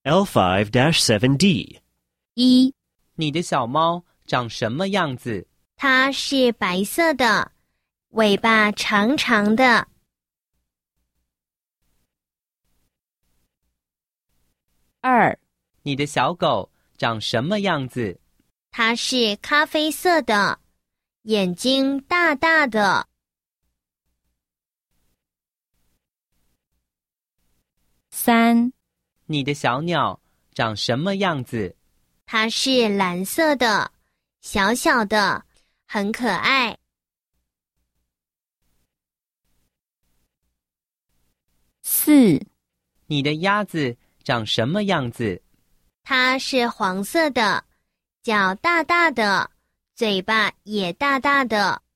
L5-7D 一， 你的小猫长什么样子？ 它是白色的，尾巴长长的。 二， 你的小狗长什么样子？ 它是咖啡色的，眼睛大大的。 三， 你的小鸟长什么样子？ 它是蓝色的，小小的，很可爱。 四， 你的鸭子长什么样子？ 它是黄色的，脚大大的，嘴巴也大大的。